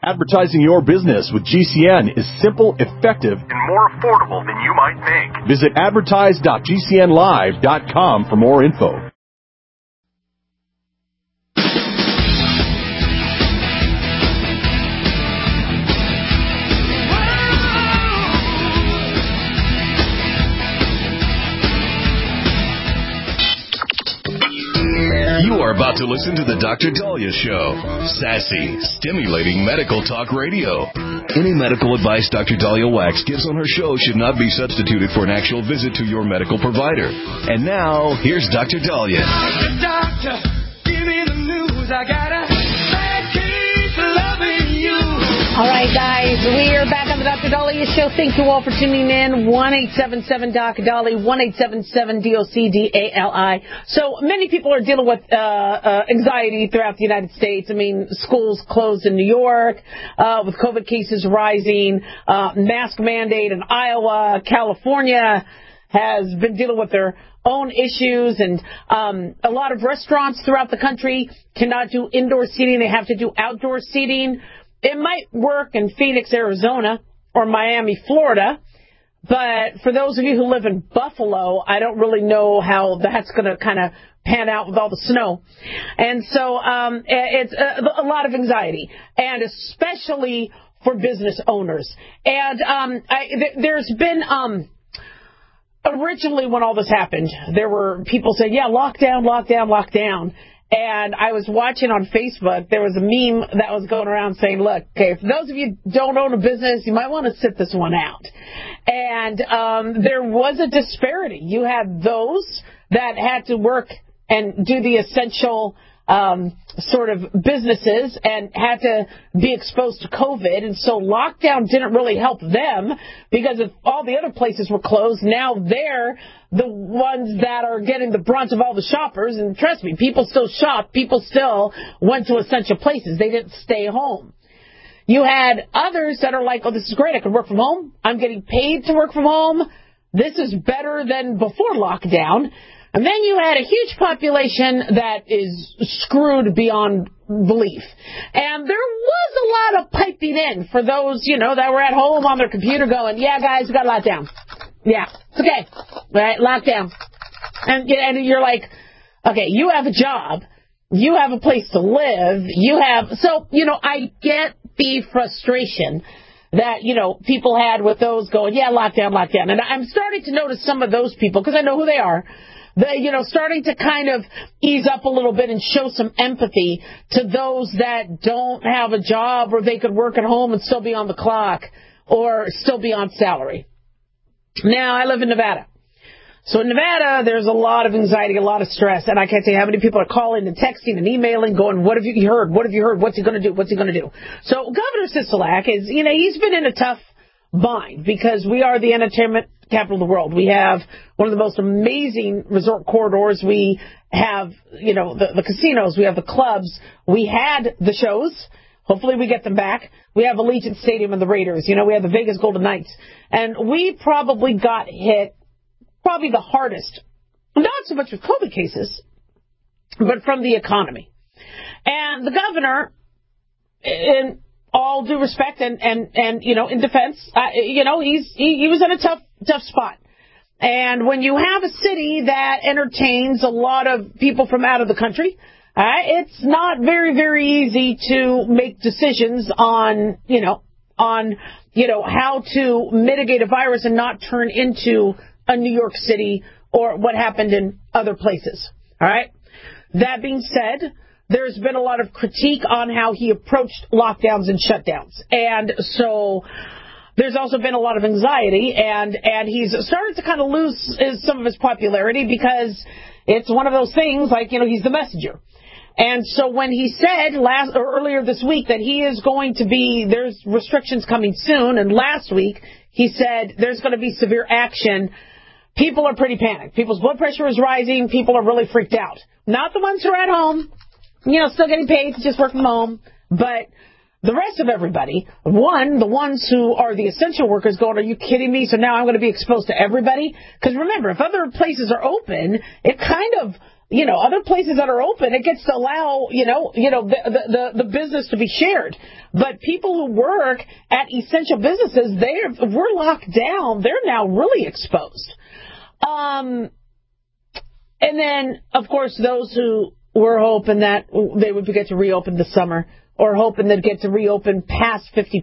Advertising your business with GCN is simple, effective, and more affordable than you might think. Visit advertise.gcnlive.com for more info. You are about to listen to The Dr. Daliah Show. Sassy, stimulating medical talk radio. Any medical advice Dr. Daliah Wax gives on her show should not be substituted for an actual visit to your medical provider. And now, here's Dr. Daliah. Doctor, give me the news. I got a bad case of loving you. All right, guys, we are back on the Dr. Daliah Show. Thank you all for tuning in. 1-877-DOC-DALI, 1-877-DOC-DALI. So many people are dealing with anxiety throughout the United States. I mean, schools closed in New York, with COVID cases rising, mask mandate in Iowa, California has been dealing with their own issues, and a lot of restaurants throughout the country cannot do indoor seating. They have to do outdoor seating. It might work in Phoenix, Arizona, or Miami, Florida, but for those of you who live in Buffalo, I don't really know how that's going to kind of pan out with all the snow. And so it's a lot of anxiety, and especially for business owners. And there's been... Originally, when all this happened, there were people saying, yeah, lockdown, lockdown, lockdown. And I was watching on Facebook, there was a meme that was going around saying, look, okay, for those of you who don't own a business, you might want to sit this one out. And there was a disparity. You had those that had to work and do the essential sort of businesses and had to be exposed to COVID. And so lockdown didn't really help them because if all the other places were closed, now they're the ones that are getting the brunt of all the shoppers. And trust me, people still shop. People still went to essential places. They didn't stay home. You had others that are like, oh, this is great. I can work from home. I'm getting paid to work from home. This is better than before lockdown. And then you had a huge population that is screwed beyond belief. And there was a lot of piping in for those, that were at home on their computer going, yeah, guys, we got lockdown. Yeah, it's okay. Right, lockdown. And you're like, okay, you have a job. You have a place to live. I get the frustration that, people had with those going, yeah, lockdown, lockdown. And I'm starting to notice some of those people, because I know who they are, starting to kind of ease up a little bit and show some empathy to those that don't have a job or they could work at home and still be on the clock or still be on salary. Now, I live in Nevada. So in Nevada, there's a lot of anxiety, a lot of stress, and I can't tell you how many people are calling and texting and emailing going, what have you heard? What have you heard? What's he going to do? What's he going to do? So Governor Sisolak is, he's been in a tough bind because we are the entertainment capital of the world. We have one of the most amazing resort corridors. We have, the casinos. We have the clubs. We had the shows. Hopefully we get them back. We have Allegiant Stadium and the Raiders. We have the Vegas Golden Knights. And we probably got hit probably the hardest, not so much with COVID cases, but from the economy. And the governor, in all due respect and in defense, he was in a tough spot. And when you have a city that entertains a lot of people from out of the country, it's not very, very easy to make decisions on how to mitigate a virus and not turn into a New York City or what happened in other places. All right. That being said, there's been a lot of critique on how he approached lockdowns and shutdowns. And so there's also been a lot of anxiety, and he's started to kind of lose some of his popularity because it's one of those things like, he's the messenger. And so when he said earlier this week that he is going to there's restrictions coming soon, and last week he said there's going to be severe action, people are pretty panicked. People's blood pressure is rising. People are really freaked out. Not the ones who are at home, still getting paid to just work from home, but the rest of everybody, the ones who are the essential workers going, are you kidding me? So now I'm going to be exposed to everybody? Because remember, if other places are open, it kind of other places that are open, it gets to allow, the business to be shared. But people who work at essential businesses, we're locked down. They're now really exposed. And then, of course, those who were hoping that they would get to reopen this summer or hoping they'd get to reopen past 50%.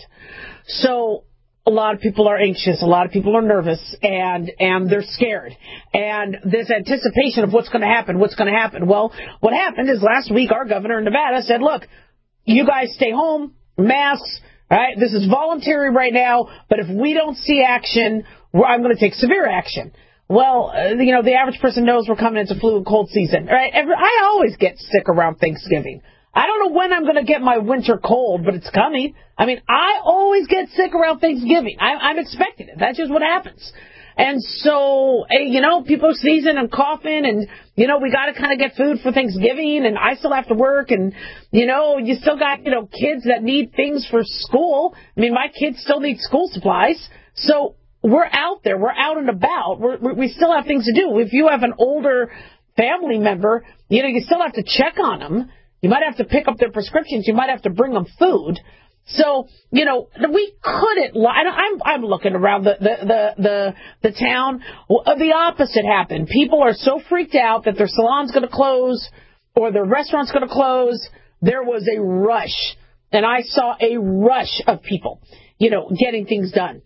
So a lot of people are anxious. A lot of people are nervous, and they're scared. And this anticipation of what's going to happen. Well, what happened is last week our governor in Nevada said, look, you guys stay home, masks, right? This is voluntary right now, but if we don't see action, I'm going to take severe action. Well, the average person knows we're coming into flu and cold season, right? I always get sick around Thanksgiving. I don't know when I'm going to get my winter cold, but it's coming. I mean, I always get sick around Thanksgiving. I'm expecting it. That's just what happens. And so, people are sneezing and coughing, and, we got to kind of get food for Thanksgiving, and I still have to work, and, you still got, kids that need things for school. I mean, my kids still need school supplies. So we're out there. We're out and about. We still have things to do. If you have an older family member, you still have to check on them. You might have to pick up their prescriptions. You might have to bring them food. So, we couldn't. I'm looking around the town. The opposite happened. People are so freaked out that their salon's going to close or their restaurant's going to close. There was a rush, and I saw a rush of people, getting things done.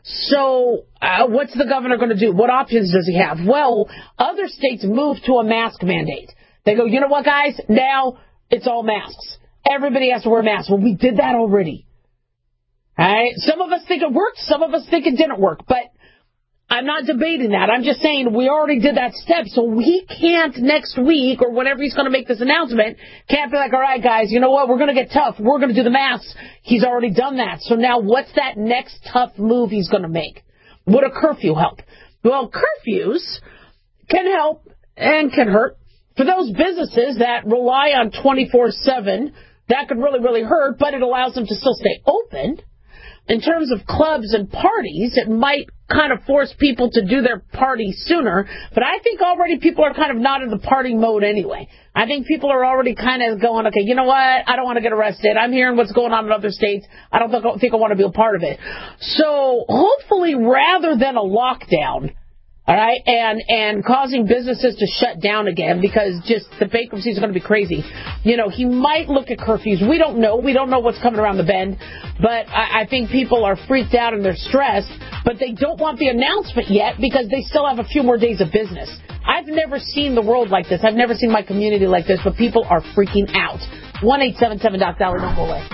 So what's the governor going to do? What options does he have? Well, other states moved to a mask mandate. They go, you know what, guys? Now it's all masks. Everybody has to wear masks. Well, we did that already. All right? Some of us think it worked. Some of us think it didn't work. But I'm not debating that. I'm just saying we already did that step. So we can't next week or whenever he's going to make this announcement, can't be like, all right, guys, you know what? We're going to get tough. We're going to do the masks. He's already done that. So now what's that next tough move he's going to make? Would a curfew help? Well, curfews can help and can hurt. For those businesses that rely on 24/7, that could really, really hurt, but it allows them to still stay open. In terms of clubs and parties, it might kind of force people to do their party sooner, but I think already people are kind of not in the party mode anyway. I think people are already kind of going, okay, you know what? I don't want to get arrested. I'm hearing what's going on in other states. I don't think I want to be a part of it. So hopefully rather than a lockdown, all right, and causing businesses to shut down again because just the bankruptcy is going to be crazy. He might look at curfews. We don't know. We don't know what's coming around the bend. But I think people are freaked out and they're stressed. But they don't want the announcement yet because they still have a few more days of business. I've never seen the world like this. I've never seen my community like this. But people are freaking out. 1-877-DOC-DOLLAR. Don't go away.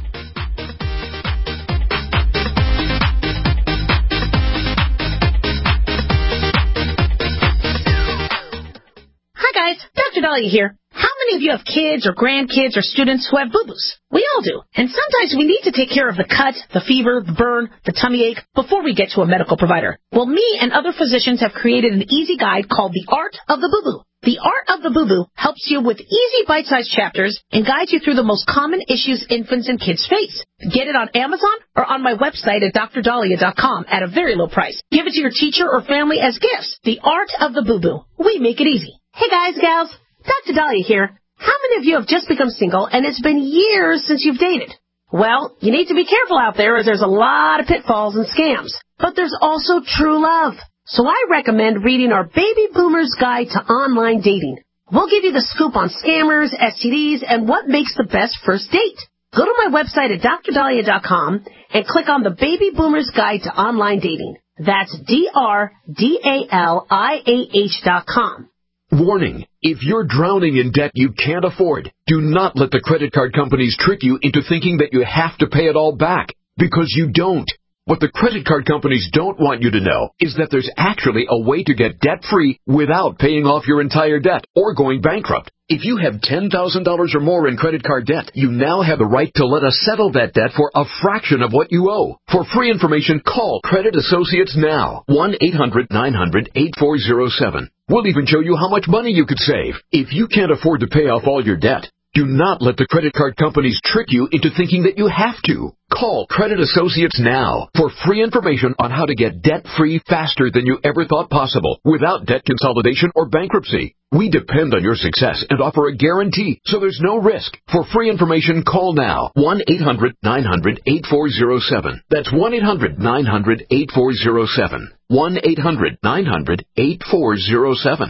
Dr. Dahlia here. How many of you have kids or grandkids or students who have boo-boos? We all do. And sometimes we need to take care of the cut, the fever, the burn, the tummy ache before we get to a medical provider. Well, me and other physicians have created an easy guide called The Art of the Boo-Boo. The Art of the Boo-Boo helps you with easy bite-sized chapters and guides you through the most common issues infants and kids face. Get it on Amazon or on my website at drdahlia.com at a very low price. Give it to your teacher or family as gifts. The Art of the Boo-Boo. We make it easy. Hey guys, gals, Dr. Dahlia here. How many of you have just become single and it's been years since you've dated? Well, you need to be careful out there as there's a lot of pitfalls and scams. But there's also true love. So I recommend reading our Baby Boomer's Guide to Online Dating. We'll give you the scoop on scammers, STDs, and what makes the best first date. Go to my website at drdahlia.com and click on the Baby Boomer's Guide to Online Dating. That's drdaliah.com. Warning, if you're drowning in debt you can't afford, do not let the credit card companies trick you into thinking that you have to pay it all back, because you don't. What the credit card companies don't want you to know is that there's actually a way to get debt-free without paying off your entire debt or going bankrupt. If you have $10,000 or more in credit card debt, you now have the right to let us settle that debt for a fraction of what you owe. For free information, call Credit Associates now. 1-800-900-8407. We'll even show you how much money you could save. If you can't afford to pay off all your debt, do not let the credit card companies trick you into thinking that you have to. Call Credit Associates now for free information on how to get debt-free faster than you ever thought possible without debt consolidation or bankruptcy. We depend on your success and offer a guarantee, so there's no risk. For free information, call now. 1-800-900-8407. That's 1-800-900-8407. 1-800-900-8407.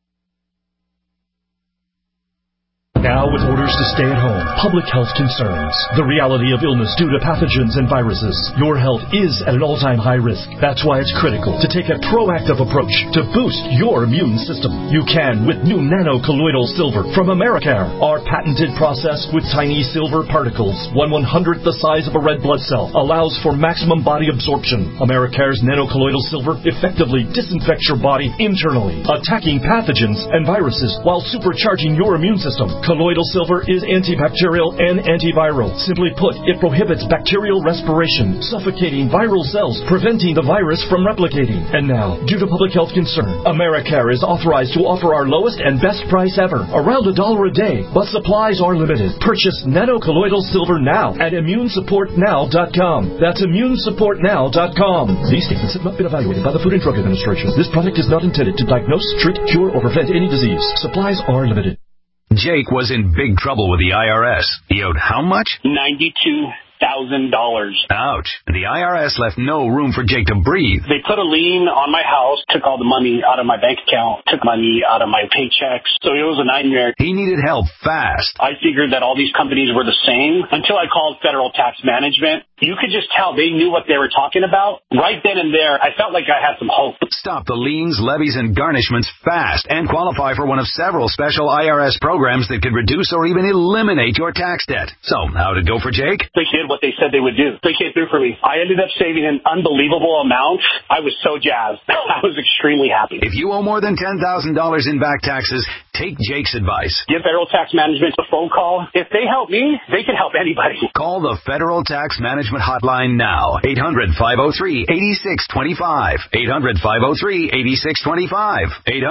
Now with orders to stay at home, public health concerns, the reality of illness due to pathogens and viruses, your health is at an all-time high risk. That's why it's critical to take a proactive approach to boost your immune system. You can with new nano-colloidal silver from Americare. Our patented process with tiny silver particles, 1/100th the size of a red blood cell, allows for maximum body absorption. Americare's nano-colloidal silver effectively disinfects your body internally, attacking pathogens and viruses while supercharging your immune system. Colloidal silver is antibacterial and antiviral. Simply put, it prohibits bacterial respiration, suffocating viral cells, preventing the virus from replicating. And now, due to public health concern, Americare is authorized to offer our lowest and best price ever, around $1 a day, but supplies are limited. Purchase nano-colloidal silver now at immunesupportnow.com. That's immunesupportnow.com. These statements have not been evaluated by the Food and Drug Administration. This product is not intended to diagnose, treat, cure, or prevent any disease. Supplies are limited. Jake was in big trouble with the IRS. He owed how much? $92,000. Ouch. The IRS left no room for Jake to breathe. They put a lien on my house, took all the money out of my bank account, took money out of my paychecks. So it was a nightmare. He needed help fast. I figured that all these companies were the same until I called Federal Tax Management. You could just tell they knew what they were talking about. Right then and there, I felt like I had some hope. Stop the liens, levies, and garnishments fast and qualify for one of several special IRS programs that could reduce or even eliminate your tax debt. So, how'd it go for Jake? They did what they said they would do. They came through for me. I ended up saving an unbelievable amount. I was so jazzed. I was extremely happy. If you owe more than $10,000 in back taxes, take Jake's advice. Give Federal Tax Management a phone call. If they help me, they can help anybody. Call the Federal Tax Management hotline now. 800-503-8625. 800-503-8625.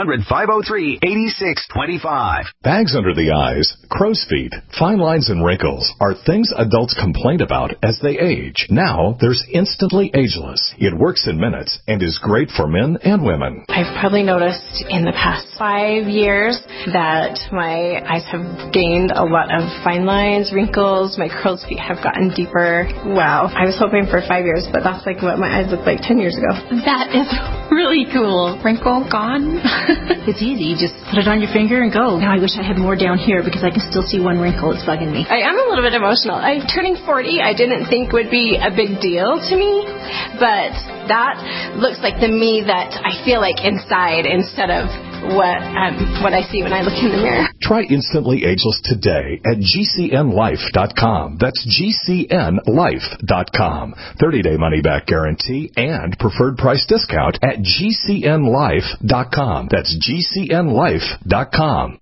800-503-8625. Bags under the eyes, crow's feet, fine lines and wrinkles are things adults complain about as they age. Now there's Instantly Ageless. It works in minutes and is great for men and women. I've probably noticed in the past 5 years that my eyes have gained a lot of fine lines, wrinkles, my crow's feet have gotten deeper. Wow. I was hoping for 5 years, but that's like what my eyes looked like 10 years ago. That is really cool. Wrinkle gone. It's easy. You just put it on your finger and go. Now I wish I had more down here because I can still see one wrinkle. It's bugging me. I am a little bit emotional. Turning 40, I didn't think would be a big deal to me, but that looks like the me that I feel like inside instead of what I see when I look in the mirror. Try Instantly Ageless today at GCNLife.com. That's GCNLife.com. 30-day money-back guarantee and preferred price discount at GCNLife.com. That's GCNLife.com.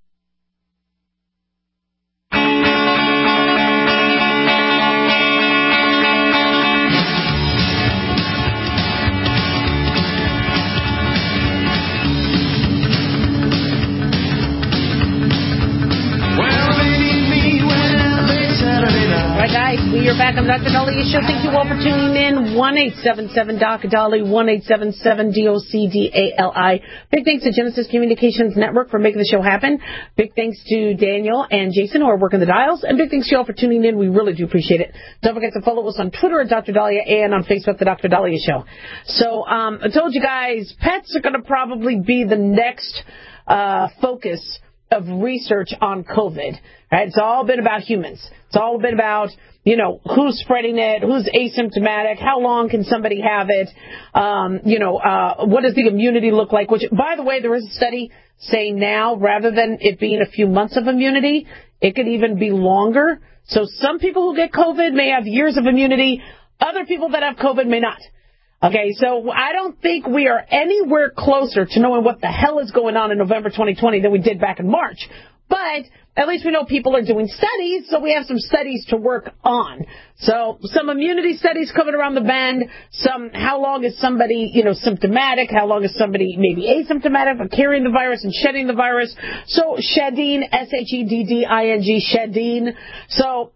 All right, guys, we are back on the Dr. Daliah Show. Thank you all for tuning in. 1-877-DOC-DALI, 1-877-DOCDALI. Big thanks to Genesis Communications Network for making the show happen. Big thanks to Daniel and Jason who are working the dials. And big thanks to you all for tuning in. We really do appreciate it. Don't forget to follow us on Twitter at Dr. Daliah and on Facebook, The Dr. Daliah Show. So I told you guys, pets are going to probably be the next focus of research on COVID. Right? It's all been about humans. It's all been about, who's spreading it, who's asymptomatic, how long can somebody have it, what does the immunity look like? Which, by the way, there is a study saying now, rather than it being a few months of immunity, it could even be longer. So some people who get COVID may have years of immunity. Other people that have COVID may not. Okay, so I don't think we are anywhere closer to knowing what the hell is going on in November 2020 than we did back in March But at least we know people are doing studies, so we have some studies to work on. So some immunity studies coming around the bend, some how long is somebody, symptomatic, how long is somebody maybe asymptomatic but carrying the virus and shedding the virus. So shedding, S-H-E-D-D-I-N-G, shedding. So,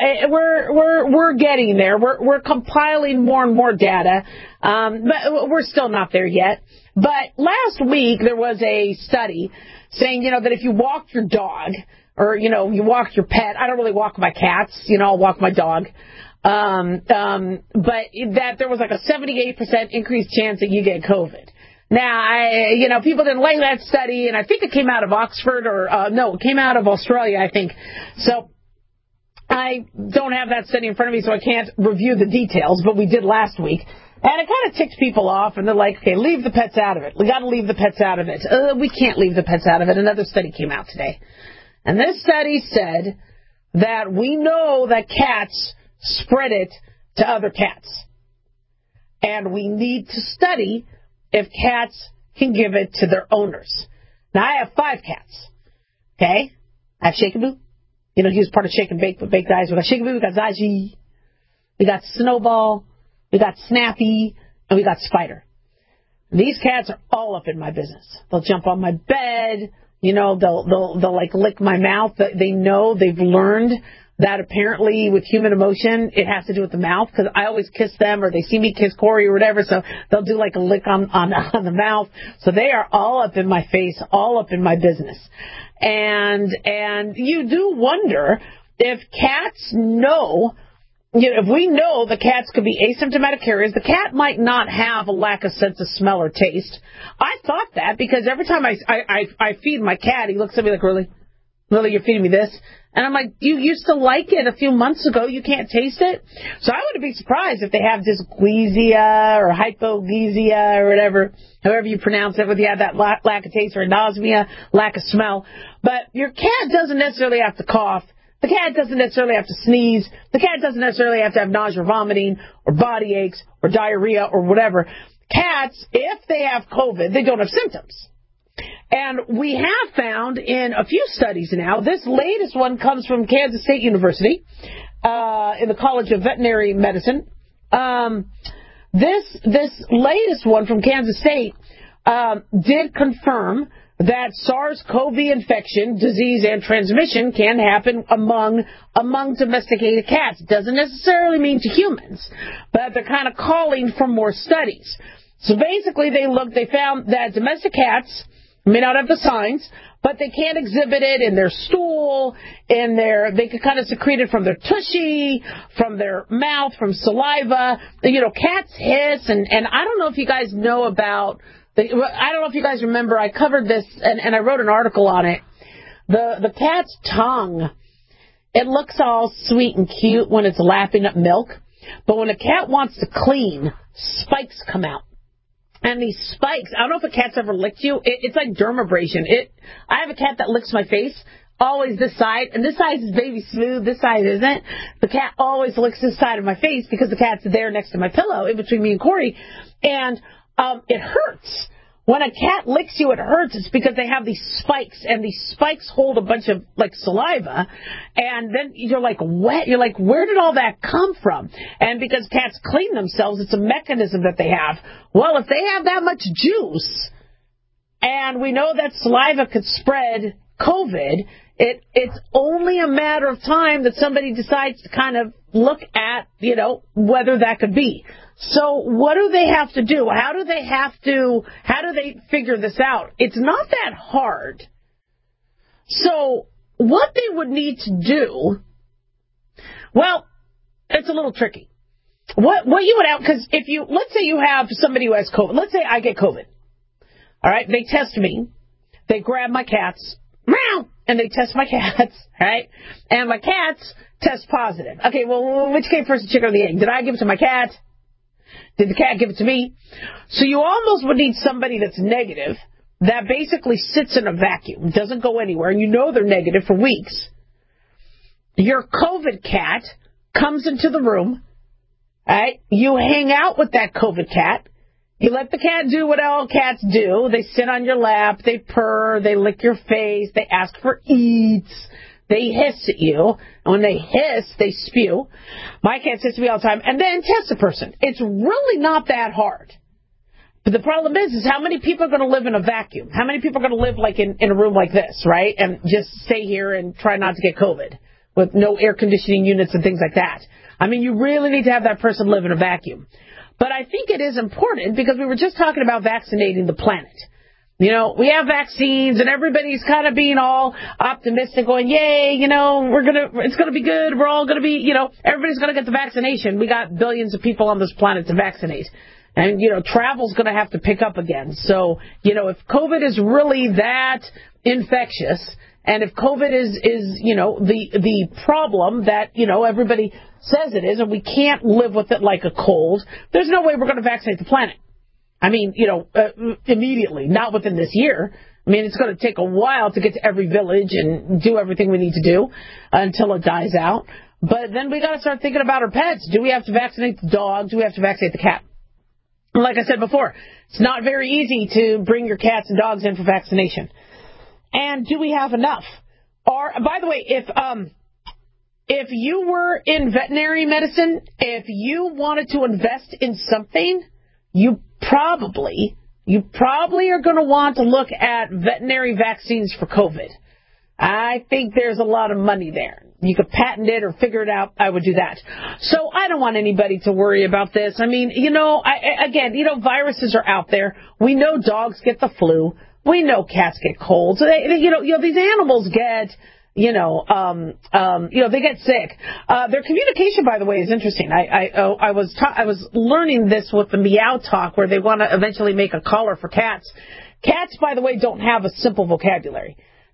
we're getting there. We're compiling more and more data, but we're still not there yet. But last week there was a study saying, that if you walk your dog or, you walk your pet, I don't really walk my cats, I'll walk my dog. But that there was like a 78% increased chance that you get COVID. Now, people didn't like that study, and I think it came out of Oxford it came out of Australia, I think. So I don't have that study in front of me, so I can't review the details, but we did last week. And it kind of ticked people off, and they're like, okay, leave the pets out of it. We got to leave the pets out of it. We can't leave the pets out of it. Another study came out today. And this study said that we know that cats spread it to other cats. And we need to study if cats can give it to their owners. Now, I have 5 cats. Okay? I have Shake-a-Boo. He was part of Shake and Bake, but Bake Guys. We got Shake-a-Boo, we got Zaji, we got Snowball, we got Snappy, and we got Spider. These cats are all up in my business. They'll jump on my bed. They'll like lick my mouth. They know, they've learned that apparently with human emotion, it has to do with the mouth, because I always kiss them, or they see me kiss Corey or whatever, so they'll do like a lick on the mouth. So they are all up in my face, all up in my business. And you do wonder if cats know, if we know the cats could be asymptomatic carriers, the cat might not have a lack of sense of smell or taste. I thought that because every time I feed my cat, he looks at me like, really, you're feeding me this? And I'm like, you used to like it a few months ago. You can't taste it? So I wouldn't be surprised if they have dysgeusia or hypogeusia or whatever, however you pronounce it, whether you have that lack of taste or anosmia, lack of smell. But your cat doesn't necessarily have to cough. The cat doesn't necessarily have to sneeze. The cat doesn't necessarily have to have nausea or vomiting or body aches or diarrhea or whatever. Cats, if they have COVID, they don't have symptoms. And we have found in a few studies now, this latest one comes from Kansas State University in the College of Veterinary Medicine. This latest one from Kansas State did confirm that SARS-CoV infection, disease, and transmission can happen among domesticated cats. It doesn't necessarily mean to humans, but they're kind of calling for more studies. So basically, they found that domestic cats may not have the signs, but they can exhibit it in their stool, they can kind of secrete it from their tushy, from their mouth, from saliva. Cats hiss, and I don't know if you guys know about, I don't know if you guys remember, I covered this, and I wrote an article on it. The cat's tongue, it looks all sweet and cute when it's lapping up milk, but when a cat wants to clean, spikes come out. And these spikes, I don't know if a cat's ever licked you. It's like dermabrasion. I have a cat that licks my face, always this side, and this side is baby smooth, this side isn't. The cat always licks this side of my face because the cat's there next to my pillow, in between me and Corey, and it hurts. When a cat licks you, it hurts. It's because they have these spikes, and these spikes hold a bunch of, like, saliva, and then you're, like, wet. You're like, where did all that come from? And because cats clean themselves, it's a mechanism that they have. Well, if they have that much juice, and we know that saliva could spread COVID, it's only a matter of time that somebody decides to kind of look at, whether that could be. So what do they have to do? How do they figure this out? It's not that hard. So what they would need to do, well, it's a little tricky. What you would because let's say you have somebody who has COVID. Let's say I get COVID. All right, they test me. They grab my cats, meow, and they test my cats, right? And my cats test positive. Okay, well, which came first, the chicken or the egg? Did I give it to my cat? Did the cat give it to me? So you almost would need somebody that's negative, that basically sits in a vacuum, doesn't go anywhere, and they're negative for weeks. Your COVID cat comes into the room, right? You hang out with that COVID cat. You let the cat do what all cats do. They sit on your lap, they purr, they lick your face, they ask for eats, they hiss at you. And when they hiss, they spew. My cats hiss at me all the time. And then test the person. It's really not that hard. But the problem is how many people are going to live in a vacuum? How many people are going to live like in a room like this, right? And just stay here and try not to get COVID with no air conditioning units and things like that. I mean, you really need to have that person live in a vacuum. But I think it is important because we were just talking about vaccinating the planet. You know, we have vaccines and everybody's kind of being all optimistic going, yay, you know, it's going to be good. We're all going to be, you know, everybody's going to get the vaccination. We got billions of people on this planet to vaccinate. And, you know, travel's going to have to pick up again. So, you know, if COVID is really that infectious and if COVID is you know, the problem that, you know, everybody says it is and we can't live with it like a cold, there's no way we're going to vaccinate the planet. I mean, you know, immediately, not within this year. I mean, it's going to take a while to get to every village and do everything we need to do until it dies out. But then we got to start thinking about our pets. Do we have to vaccinate the dog? Do we have to vaccinate the cat? Like I said before, it's not very easy to bring your cats and dogs in for vaccination. And do we have enough? Or, by the way, if you were in veterinary medicine, if you wanted to invest in something, you probably are going to want to look at veterinary vaccines for COVID. I think there's a lot of money there. You could patent it or figure it out. I would do that. So I don't want anybody to worry about this. I mean, you know, again, you know, viruses are out there. We know dogs get the flu. We know cats get colds. You know, these animals get, you know, they get sick. Their communication, by the way, is interesting. I was learning this with the Meow Talk, where they want to eventually make a collar for cats. Cats, by the way, don't have a simple vocabulary.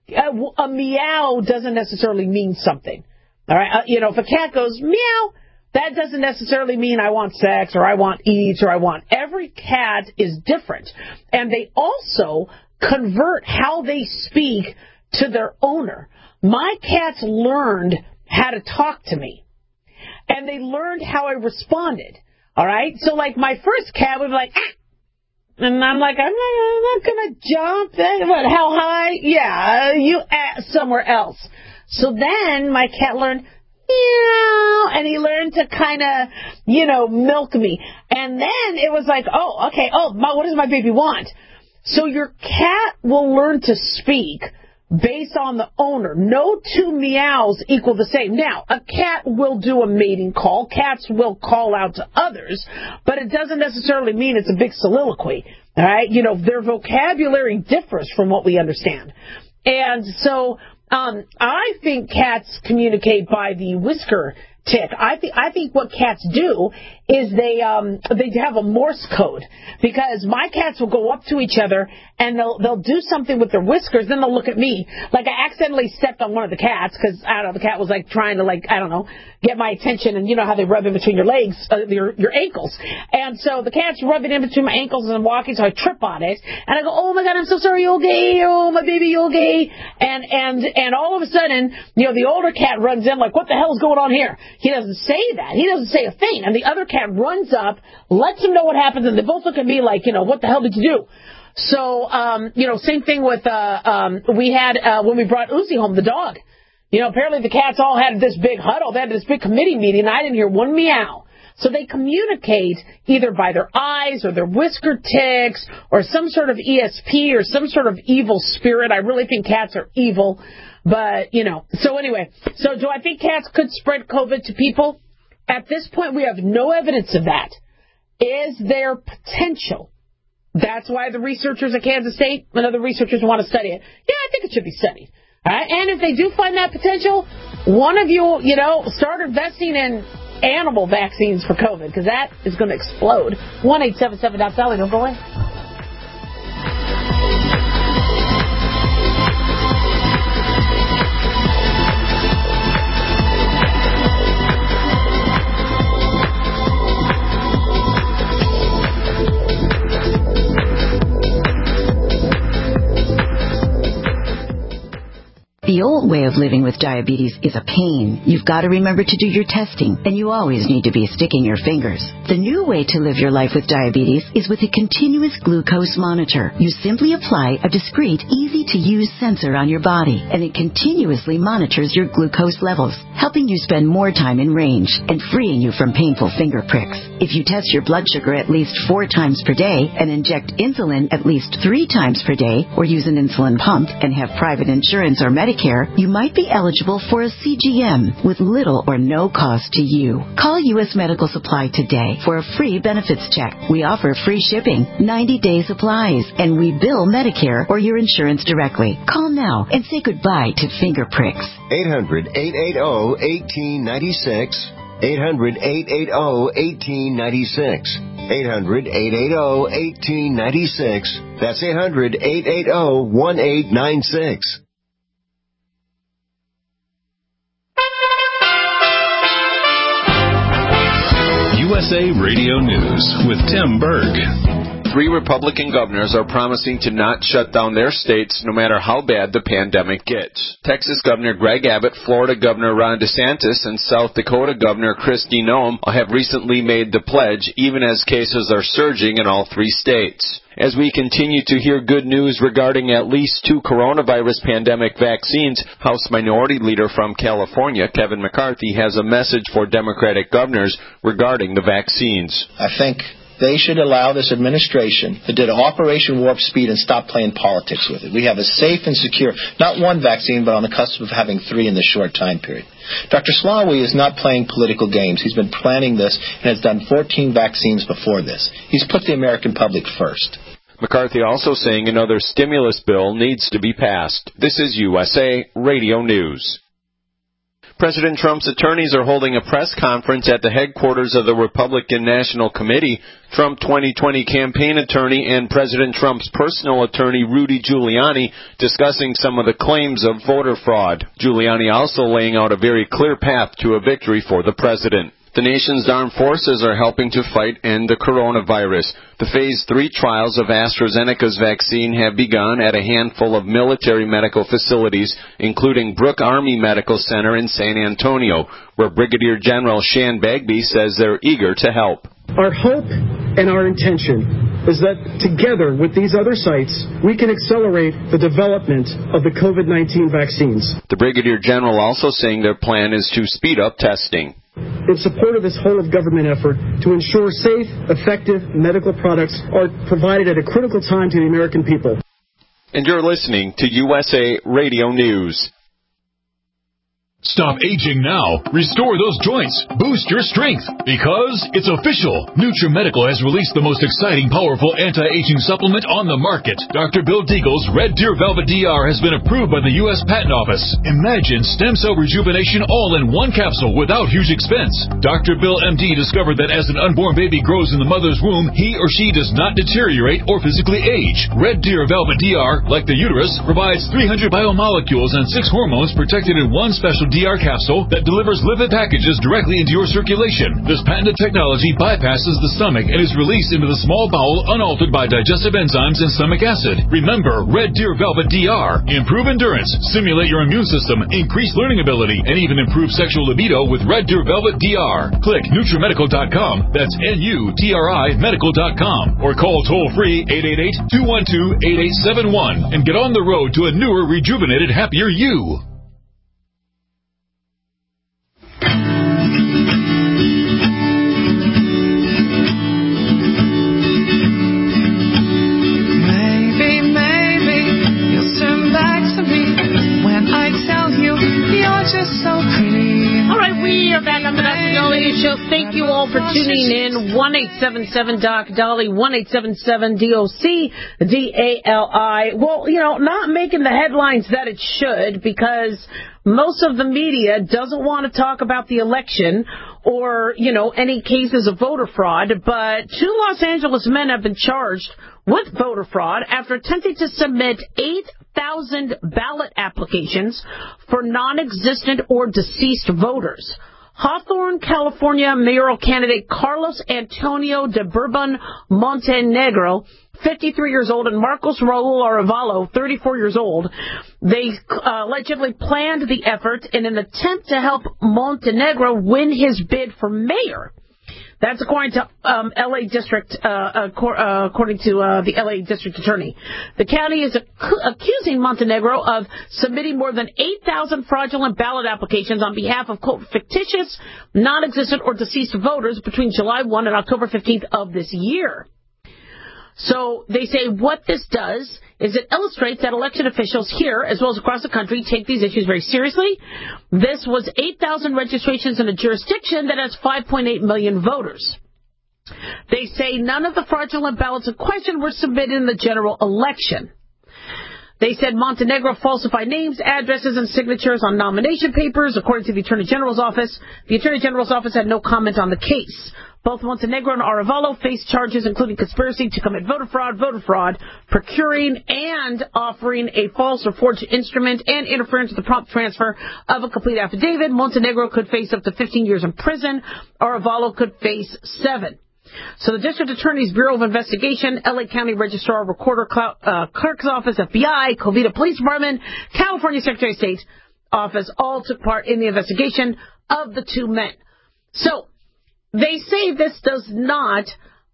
A meow doesn't necessarily mean something. All right, you know, if a cat goes meow, that doesn't necessarily mean I want sex or I want eats or I want. Every cat is different, and they also convert how they speak to their owner. My cats learned how to talk to me, and they learned how I responded. All right, so like my first cat would be like, ah! And I'm like, I'm not going to jump. What, how high? Yeah, you somewhere else. So then my cat learned, meow, and he learned to kind of, you know, milk me. And then it was like, oh, okay, what does my baby want? So your cat will learn to speak based on the owner. No two meows equal the same. Now, a cat will do a mating call. Cats will call out to others, but it doesn't necessarily mean it's a big soliloquy. All right? You know, their vocabulary differs from what we understand. And so I think cats communicate by the whisker tick. I think what cats do is they have a Morse code, because my cats will go up to each other and they'll do something with their whiskers, then they'll look at me. Like I accidentally stepped on one of the cats because, I don't know, the cat was like trying to, like, I don't know, get my attention, and you know how they rub in between your legs, your ankles. And so the cat's rubbing in between my ankles and I'm walking, so I trip on it and I go, oh my God, I'm so sorry, you okay? Oh my baby, you okay? And all of a sudden, you know, the older cat runs in like, what the hell's going on here? He doesn't say that. He doesn't say a thing. And the other cat runs up, lets him know what happens, and they both look at me like, you know, what the hell did you do? So, you know, same thing with, we had, when we brought Uzi home, the dog. You know, apparently the cats all had this big huddle. They had this big committee meeting, and I didn't hear one meow. So they communicate either by their eyes or their whisker ticks or some sort of ESP or some sort of evil spirit. I really think cats are evil. But, you know, so anyway, so do I think cats could spread COVID to people? At this point, we have no evidence of that. Is there potential? That's why the researchers at Kansas State and other researchers want to study it. Yeah, I think it should be studied. All right? And if they do find that potential, one of you, you know, start investing in animal vaccines for COVID, because that is going to explode. 1-877-Sally, don't go away. The The old way of living with diabetes is a pain. You've got to remember to do your testing, and you always need to be sticking your fingers. The new way to live your life with diabetes is with a continuous glucose monitor. You simply apply a discreet, easy-to-use sensor on your body, and it continuously monitors your glucose levels, helping you spend more time in range and freeing you from painful finger pricks. If you test your blood sugar at least 4 times per day and inject insulin at least 3 times per day, or use an insulin pump and have private insurance or Medicare, you might be eligible for a CGM with little or no cost to you. Call U.S. Medical Supply today for a free benefits check. We offer free shipping, 90-day supplies, and we bill Medicare or your insurance directly. Call now and say goodbye to finger pricks. 800-880-1896. 800-880-1896. 800-880-1896. That's 800-880-1896. USA Radio News with Tim Berg. 3 Republican governors are promising to not shut down their states no matter how bad the pandemic gets. Texas Governor Greg Abbott, Florida Governor Ron DeSantis, and South Dakota Governor Kristi Noem have recently made the pledge, even as cases are surging in all 3 states. As we continue to hear good news regarding at least 2 coronavirus pandemic vaccines, House Minority Leader from California, Kevin McCarthy, has a message for Democratic governors regarding the vaccines. I think they should allow this administration that did Operation Warp Speed and stop playing politics with it. We have a safe and secure, not 1 vaccine, but on the cusp of having 3 in this short time period. Dr. Slawi is not playing political games. He's been planning this and has done 14 vaccines before this. He's put the American public first. McCarthy also saying another stimulus bill needs to be passed. This is USA Radio News. President Trump's attorneys are holding a press conference at the headquarters of the Republican National Committee. Trump 2020 campaign attorney and President Trump's personal attorney, Rudy Giuliani, discussing some of the claims of voter fraud. Giuliani also laying out a very clear path to a victory for the president. The nation's armed forces are helping to fight and the coronavirus. The Phase 3 trials of AstraZeneca's vaccine have begun at a handful of military medical facilities, including Brooke Army Medical Center in San Antonio, where Brigadier General Shan Bagby says they're eager to help. Our hope and our intention is that together with these other sites, we can accelerate the development of the COVID-19 vaccines. The Brigadier General also saying their plan is to speed up testing. In support of this whole-of-government effort to ensure safe, effective medical products are provided at a critical time to the American people. And you're listening to USA Radio News. Stop aging now. Restore those joints. Boost your strength. Because it's official. NutriMedical has released the most exciting, powerful anti-aging supplement on the market. Dr. Bill Deagle's Red Deer Velvet DR has been approved by the U.S. Patent Office. Imagine stem cell rejuvenation all in 1 capsule without huge expense. Dr. Bill MD discovered that as an unborn baby grows in the mother's womb, he or she does not deteriorate or physically age. Red Deer Velvet DR, like the uterus, provides 300 biomolecules and 6 hormones protected in 1 special DR capsule that delivers lipid packages directly into your circulation. This patented technology bypasses the stomach and is released into the small bowel unaltered by digestive enzymes and stomach acid. Remember, Red Deer Velvet DR. Improve endurance, stimulate your immune system, increase learning ability, and even improve sexual libido with Red Deer Velvet DR. Click NutriMedical.com. That's NUTRI Medical.com. Or call toll-free 888-212-8871 and get on the road to a newer, rejuvenated, happier you. Show. Thank you all for tuning in. 1-877-DOC-DOLLY, 1-877-DOC-DALI. Well, not making the headlines that it should, because most of the media doesn't want to talk about the election or, any cases of voter fraud. But 2 Los Angeles men have been charged with voter fraud after attempting to submit 8,000 ballot applications for non-existent or deceased voters. Hawthorne, California mayoral candidate Carlos Antonio de Bourbon Montenegro 53 years old, and Marcos Raul Arevalo, 34 years old. They allegedly planned the effort in an attempt to help Montenegro win his bid for mayor. That's according to L.A. District, according to the L.A. District Attorney. The county is accusing Montenegro of submitting more than 8,000 fraudulent ballot applications on behalf of, quote, fictitious, non-existent, or deceased voters between July 1 and October 15th of this year. So they say what this does is it illustrates that election officials here, as well as across the country, take these issues very seriously. This was 8,000 registrations in a jurisdiction that has 5.8 million voters. They say none of the fraudulent ballots in question were submitted in the general election. They said Montenegro falsified names, addresses, and signatures on nomination papers, according to the Attorney General's office. The Attorney General's office had no comment on the case. Both Montenegro and Arevalo face charges including conspiracy to commit voter fraud, procuring and offering a false or forged instrument, and interference with the prompt transfer of a complete affidavit. Montenegro could face up to 15 years in prison. Arevalo could face 7. So the District Attorney's Bureau of Investigation, L.A. County Registrar, Recorder Clerk's Office, FBI, Covina Police Department, California Secretary of State's office all took part in the investigation of the 2 men. So they say this does not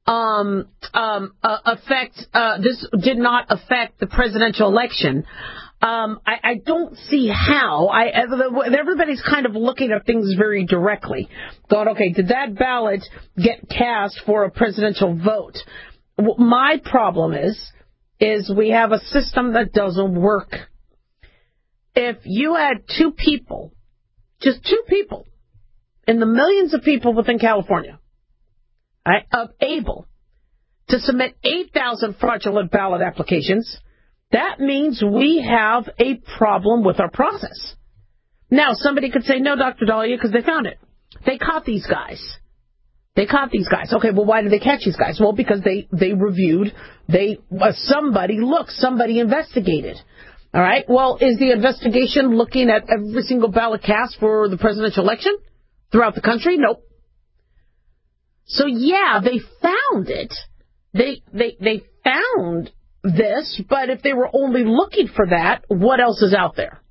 this did not affect the presidential election. I don't see how. Everybody's kind of looking at things very directly. Going, okay, did that ballot get cast for a presidential vote? My problem is we have a system that doesn't work. If you had 2 people, just 2 people, in the millions of people within California, right, able to submit 8,000 fraudulent ballot applications, that means we have a problem with our process. Now, somebody could say, no, Dr. Dahlia, because they found it. They caught these guys. Okay, well, why did they catch these guys? Well, because they reviewed, somebody investigated. All right, well, is the investigation looking at every single ballot cast for the presidential election throughout the country? Nope. So, yeah, they found it. They found this, but if they were only looking for that, what else is out there?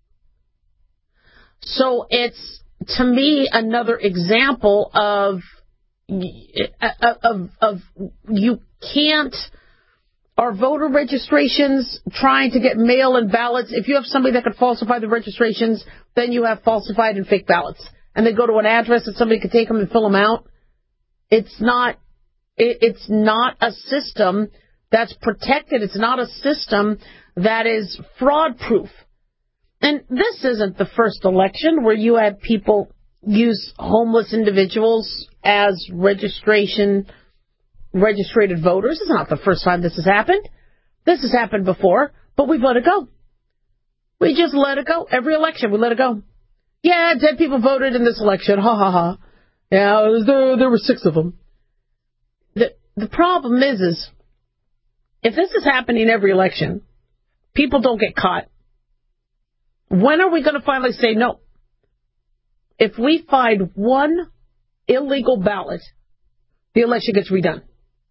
So it's, to me, another example of you can't, our voter registrations trying to get mail-in ballots. If you have somebody that could falsify the registrations, then you have falsified and fake ballots. And they go to an address that somebody could take them and fill them out. It's not a system that's protected. It's not a system that is fraud-proof. And this isn't the first election where you had people use homeless individuals as registrated voters. It's not the first time this has happened. This has happened before, but we've let it go. We just let it go. Every election, we let it go. Yeah, dead people voted in this election. Ha, ha, ha. Yeah, there were 6 of them. The problem is if this is happening every election, people don't get caught. When are we going to finally say no? If we find one illegal ballot, the election gets redone.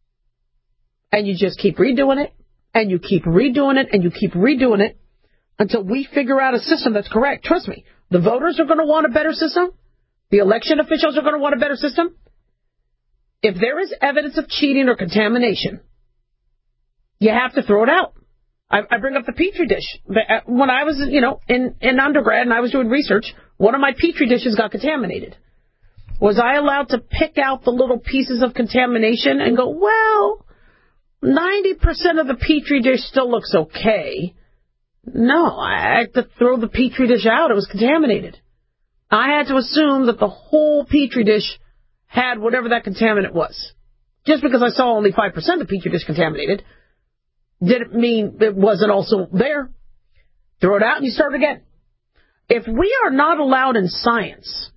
And you just keep redoing it, and you keep redoing it, and you keep redoing it until we figure out a system that's correct. Trust me, the voters are going to want a better system. The election officials are going to want a better system. If there is evidence of cheating or contamination, you have to throw it out. I bring up the Petri dish. When I was, in undergrad and I was doing research, one of my Petri dishes got contaminated. Was I allowed to pick out the little pieces of contamination and go, well, 90% of the Petri dish still looks okay? No, I had to throw the Petri dish out. It was contaminated. I had to assume that the whole Petri dish had whatever that contaminant was. Just because I saw only 5% of the Petri dish contaminated didn't mean it wasn't also there. Throw it out and you start again. If we are not allowed in science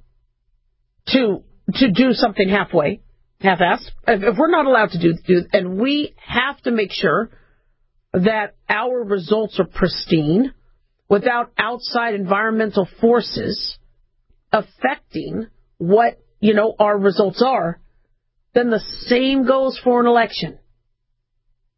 to do something halfway, half-assed, if we're not allowed to do, and we have to make sure that our results are pristine without outside environmental forces affecting what, our results are, then the same goes for an election.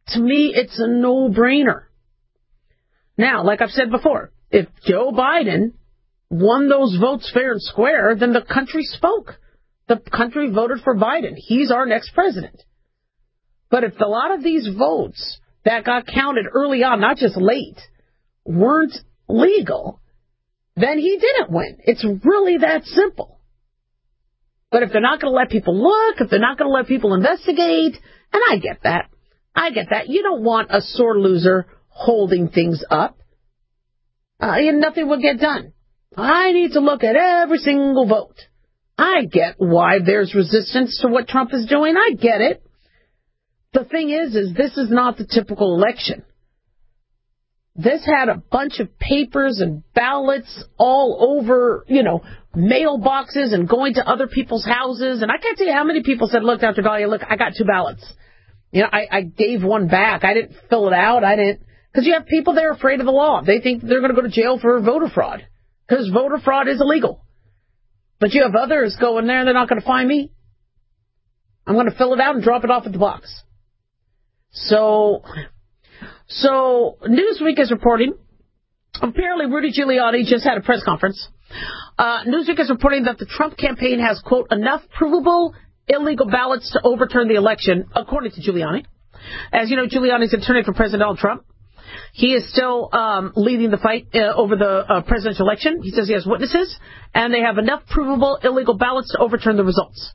To me, it's a no-brainer. Now, like I've said before, if Joe Biden won those votes fair and square, then the country spoke. The country voted for Biden. He's our next president. But if a lot of these votes that got counted early on, not just late, weren't legal, then he didn't win. It's really that simple. But if they're not going to let people look, if they're not going to let people investigate, and I get that. You don't want a sore loser holding things up. And nothing will get done. I need to look at every single vote. I get why there's resistance to what Trump is doing. I get it. The thing is this is not the typical election. This had a bunch of papers and ballots all over, mailboxes and going to other people's houses. And I can't tell you how many people said, look, Dr. Dahlia, look, I got 2 ballots. I gave one back. I didn't fill it out. Because you have people there afraid of the law. They think they're going to go to jail for voter fraud. Because voter fraud is illegal. But you have others going there, they're not going to find me. I'm going to fill it out and drop it off at the box. So Newsweek is reporting, apparently Rudy Giuliani just had a press conference. Newsweek is reporting that the Trump campaign has, quote, enough provable illegal ballots to overturn the election, according to Giuliani. As you know, Giuliani's attorney for President Donald Trump. He is still leading the fight over the presidential election. He says he has witnesses, and they have enough provable illegal ballots to overturn the results.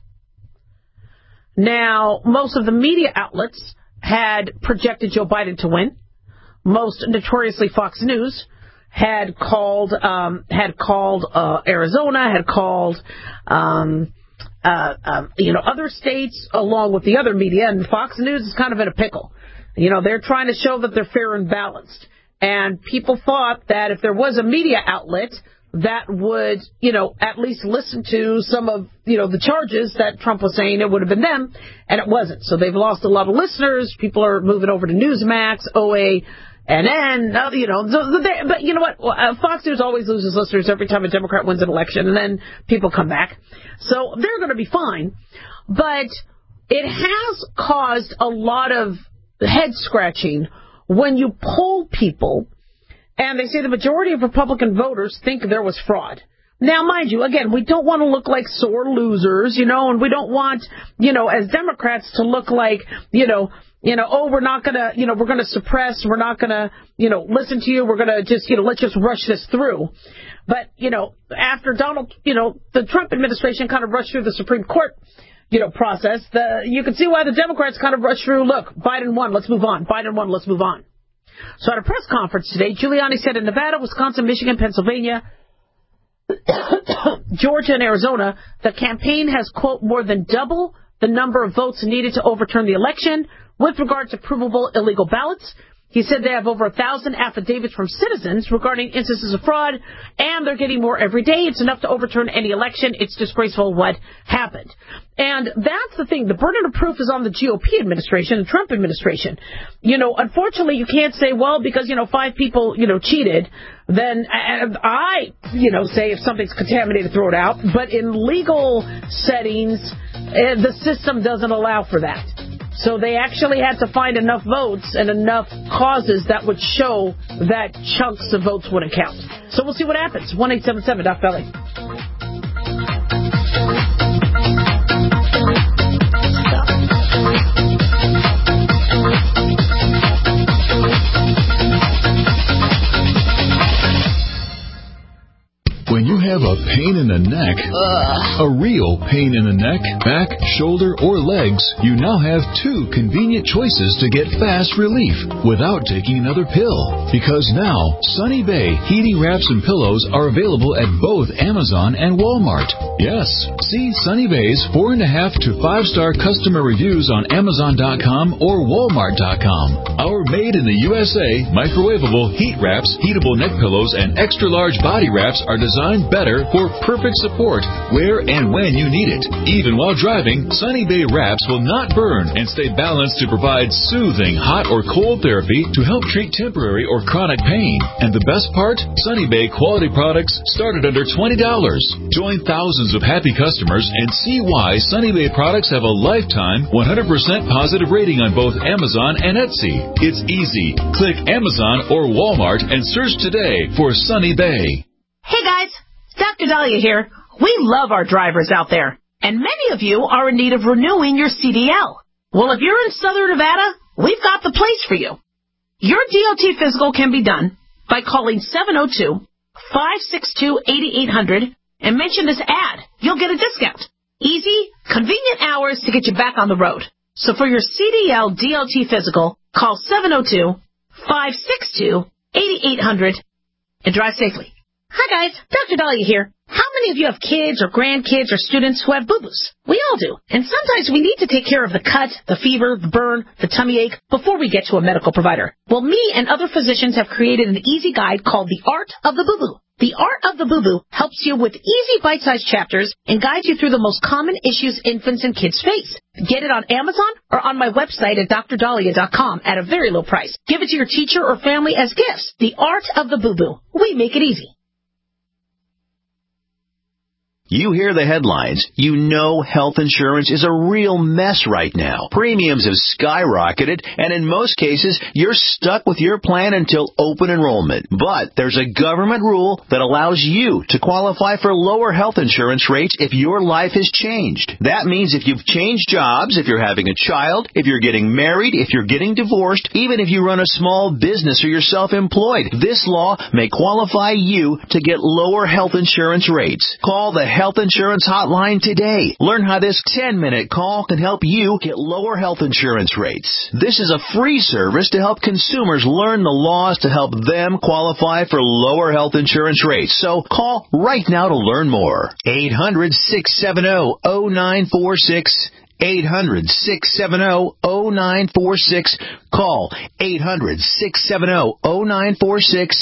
Now, most of the media outlets had projected Joe Biden to win. Most notoriously Fox News had called Arizona, had called other states along with the other media, and Fox News is kind of in a pickle. They're trying to show that they're fair and balanced. And people thought that if there was a media outlet that would, at least listen to some of, the charges that Trump was saying, it would have been them, and it wasn't. So they've lost a lot of listeners. People are moving over to Newsmax, OANN, but you know what? Fox News always loses listeners every time a Democrat wins an election, and then people come back. So they're going to be fine. But it has caused a lot of head scratching when you poll people and they say the majority of Republican voters think there was fraud. Now, mind you, again, we don't want to look like sore losers, and we don't want, as Democrats to look like, we're not going to, we're going to suppress, we're not going to, listen to you, we're going to just, let's just rush this through. But, after the Trump administration kind of rushed through the Supreme Court, process, you can see why the Democrats kind of rushed through, look, Biden won, let's move on. Biden won, let's move on. So at a press conference today, Giuliani said in Nevada, Wisconsin, Michigan, Pennsylvania, Georgia, and Arizona, the campaign has, quote, more than double the number of votes needed to overturn the election with regard to provable illegal ballots. He said they have over 1,000 affidavits from citizens regarding instances of fraud, and they're getting more every day. It's enough to overturn any election. It's disgraceful what happened. And that's the thing. The burden of proof is on the GOP administration, the Trump administration. Unfortunately, you can't say, well, because, 5 people, cheated, then I say if something's contaminated, throw it out. But in legal settings, the system doesn't allow for that. So they actually had to find enough votes and enough causes that would show that chunks of votes wouldn't count. So we'll see what happens. 1-877 Doc Belly. When you have a pain in the neck, a real pain in the neck, back, shoulder, or legs, you now have 2 convenient choices to get fast relief without taking another pill. Because now, Sunny Bay heating wraps and pillows are available at both Amazon and Walmart. Yes, see Sunny Bay's 4.5 to 5-star customer reviews on Amazon.com or Walmart.com. Our made in the USA microwavable heat wraps, heatable neck pillows, and extra large body wraps are designed better for perfect support where and when you need it. Even while driving, Sunny Bay wraps will not burn and stay balanced to provide soothing hot or cold therapy to help treat temporary or chronic pain. And the best part? Sunny Bay quality products start at under $20. Join thousands of happy customers and see why Sunny Bay products have a lifetime 100% positive rating on both Amazon and Etsy. It's easy. Click Amazon or Walmart and search today for Sunny Bay. Hey guys, Dr. Dahlia here. We love our drivers out there, and many of you are in need of renewing your CDL. Well, if you're in Southern Nevada, we've got the place for you. Your DOT physical can be done by calling 702-562-8800 and mention this ad. You'll get a discount. Easy, convenient hours to get you back on the road. So for your CDL DOT physical, call 702-562-8800 and drive safely. Hi guys, Dr. Dahlia here. How many of you have kids or grandkids or students who have boo-boos? We all do. And sometimes we need to take care of the cut, the fever, the burn, the tummy ache before we get to a medical provider. Well, me and other physicians have created an easy guide called The Art of the Boo-Boo. The Art of the Boo-Boo helps you with easy bite-sized chapters and guides you through the most common issues infants and kids face. Get it on Amazon or on my website at drdahlia.com at a very low price. Give it to your teacher or family as gifts. The Art of the Boo-Boo. We make it easy. You hear the headlines. You know health insurance is a real mess right now. Premiums have skyrocketed, and in most cases, you're stuck with your plan until open enrollment. But there's a government rule that allows you to qualify for lower health insurance rates if your life has changed. That means if you've changed jobs, if you're having a child, if you're getting married, if you're getting divorced, even if you run a small business or you're self-employed, this law may qualify you to get lower health insurance rates. Call the Health Insurance Hotline today. Learn how this 10-minute call can help you get lower health insurance rates. This is a free service to help consumers learn the laws to help them qualify for lower health insurance rates. So call right now to learn more. 800-670-0946. 800-670-0946. Call 800-670-0946.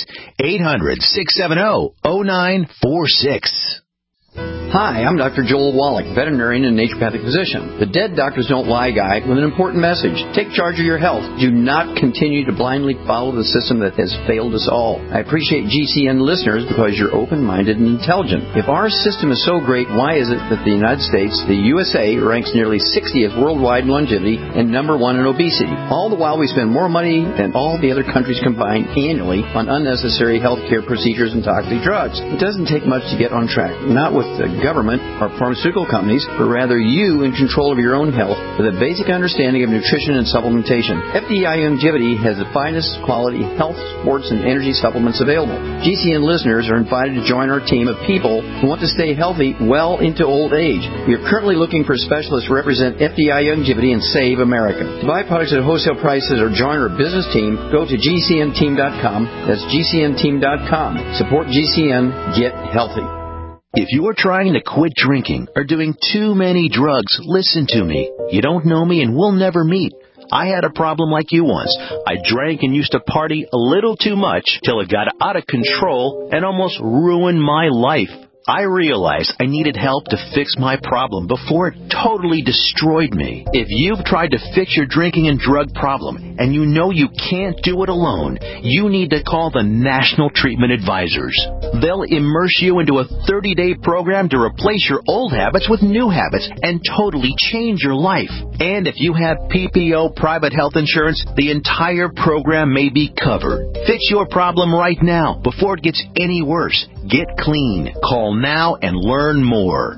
800-670-0946. Hi, I'm Dr. Joel Wallach, veterinarian and naturopathic physician. The Dead Doctors Don't Lie guy with an important message. Take charge of your health. Do not continue to blindly follow the system that has failed us all. I appreciate GCN listeners because you're open-minded and intelligent. If our system is so great, why is it that the United States, the USA, ranks nearly 60th worldwide in longevity and number 1 in obesity? All the while we spend more money than all the other countries combined annually on unnecessary health care procedures and toxic drugs. It doesn't take much to get on track. Not with the government or pharmaceutical companies, but rather you in control of your own health with a basic understanding of nutrition and supplementation. FDI Longevity has the finest quality health, sports, and energy supplements available. GCN listeners are invited to join our team of people who want to stay healthy well into old age. We are currently looking for specialists to represent FDI Longevity and Save America. To buy products at wholesale prices or join our business team, go to GCNteam.com. That's GCNteam.com. Support GCN. Get healthy. If you're trying to quit drinking or doing too many drugs, listen to me. You don't know me and we'll never meet. I had a problem like you once. I drank and used to party a little too much till it got out of control and almost ruined my life. I realized I needed help to fix my problem before it totally destroyed me. If you've tried to fix your drinking and drug problem and you know you can't do it alone, you need to call the National Treatment Advisors. They'll immerse you into a 30-day program to replace your old habits with new habits and totally change your life. And if you have PPO private health insurance, the entire program may be covered. Fix your problem right now before it gets any worse. Get clean. Call now and learn more.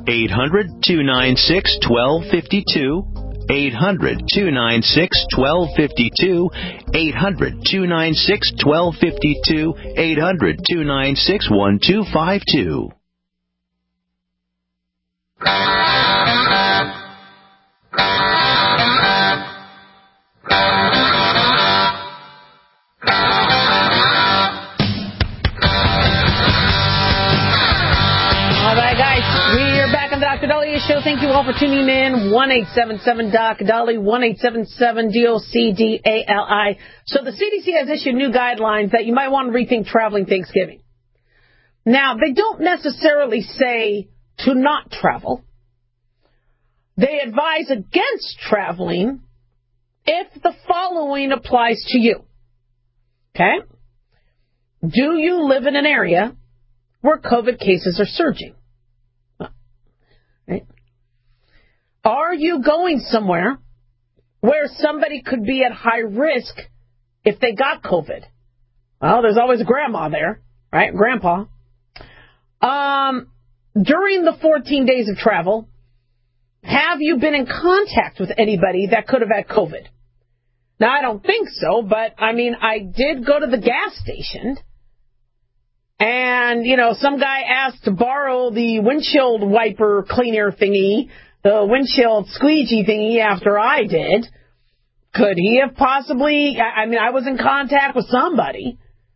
800-296-1252. 800-296-1252. 800-296-1252. 800-296-1252. Dr. Dahlia Show. Thank you all for tuning in. 1-877-DOC-DALI, 1-877-DOC-DALI. So the CDC has issued new guidelines that you might want to rethink traveling Thanksgiving. Now, they don't necessarily say to not travel. They advise against traveling if the following applies to you. Okay? Do you live in an area where COVID cases are surging? Right? Are you going somewhere where somebody could be at high risk if they got COVID? Well, there's always a grandma there, right? Grandpa. During the 14 days of travel, have you been in contact with anybody that could have had COVID? Now, I don't think so, but, I mean, I did go to the gas station, and, some guy asked to borrow the windshield wiper cleaner thingy, the windshield squeegee thingy after I did. Could he have possibly, I was in contact with somebody,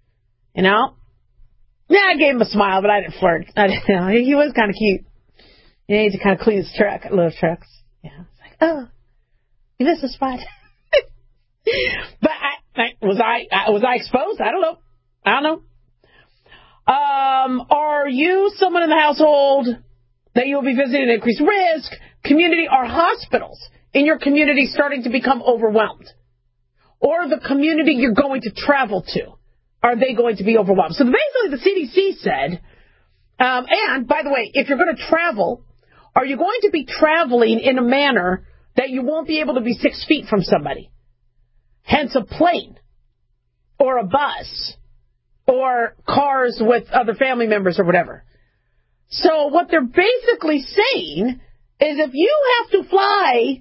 Yeah, I gave him a smile, but I didn't flirt. He was kind of cute. He needed to kind of clean his truck. I love trucks. Yeah, it's like, oh, you missed a spot. But was I exposed? I don't know. Are you someone in the household that you will be visiting at increased risk? Community or hospitals in your community starting to become overwhelmed? Or the community you're going to travel to, are they going to be overwhelmed? So basically the CDC said, and by the way, if you're going to travel, are you going to be traveling in a manner that you won't be able to be 6 feet from somebody? Hence a plane or a bus or cars with other family members or whatever. So what they're basically saying is if you have to fly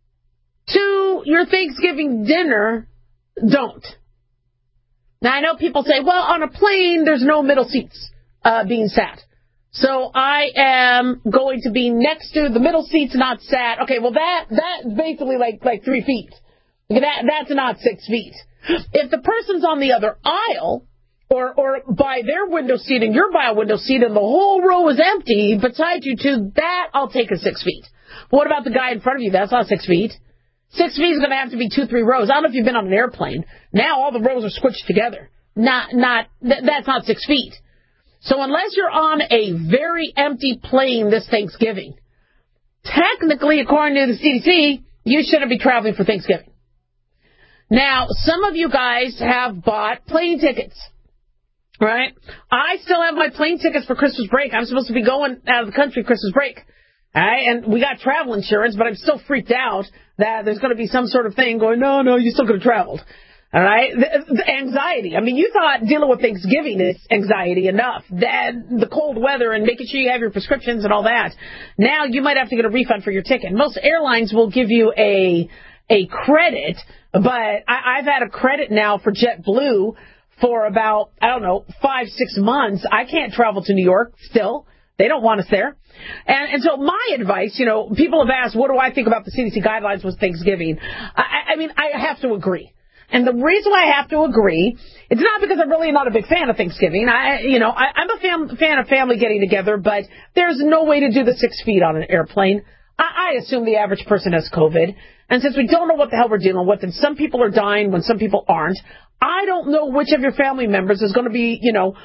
to your Thanksgiving dinner, don't. Now, I know people say, well, on a plane, there's no middle seats being sat. So I am going to be next to the middle seats, not sat. Okay, well, that's basically like 3 feet. That's not 6 feet. If the person's on the other aisle, or by their window seat and you're by a window seat and the whole row is empty beside you two, that I'll take as 6 feet. But what about the guy in front of you? That's not 6 feet. 6 feet is going to have to be 2-3 rows. I don't know if you've been on an airplane. Now all the rows are squished together. That's not 6 feet. So unless you're on a very empty plane this Thanksgiving, technically, according to the CDC, you shouldn't be traveling for Thanksgiving. Now, some of you guys have bought plane tickets, right? I still have my plane tickets for Christmas break. I'm supposed to be going out of the country Christmas break. All right, and we got travel insurance, but I'm still freaked out that there's going to be some sort of thing going, no, you still could have traveled. All right, the anxiety. I mean, you thought dealing with Thanksgiving is anxiety enough. The cold weather and making sure you have your prescriptions and all that. Now you might have to get a refund for your ticket. Most airlines will give you a credit, but I've had a credit now for JetBlue for about, 5-6 months. I can't travel to New York still. They don't want us there. And so my advice, people have asked, what do I think about the CDC guidelines with Thanksgiving? I mean, I have to agree. And the reason why I have to agree, it's not because I'm really not a big fan of Thanksgiving. I'm a fan of family getting together, but there's no way to do the 6 feet on an airplane. I assume the average person has COVID. And since we don't know what the hell we're dealing with, and some people are dying when some people aren't, I don't know which of your family members is going to be,